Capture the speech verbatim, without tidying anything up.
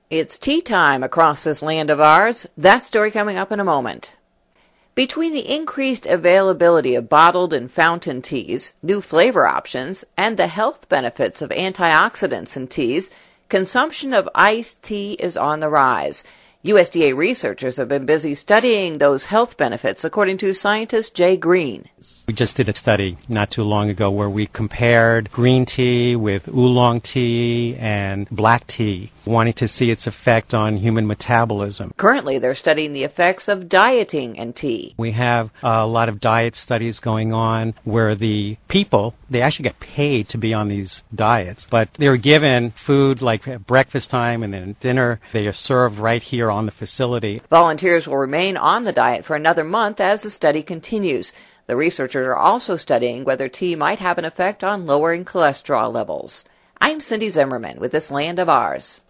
It's tea time across this land of ours. That story coming up in a moment. Between the increased availability of bottled and fountain teas, new flavor options, and the health benefits of antioxidants in teas, consumption of iced tea is on the rise. U S D A researchers have been busy studying those health benefits, according to scientist Jay Green. We just did a study not too long ago where we compared green tea with oolong tea and black tea, wanting to see its effect on human metabolism. Currently, they're studying the effects of dieting in tea. We have a lot of diet studies going on where the people, they actually get paid to be on these diets, but they're given food like at breakfast time and then dinner. They are served right here on the facility. Volunteers will remain on the diet for another month as the study continues. The researchers are also studying whether tea might have an effect on lowering cholesterol levels. I'm Cindy Zimmerman with This Land of Ours.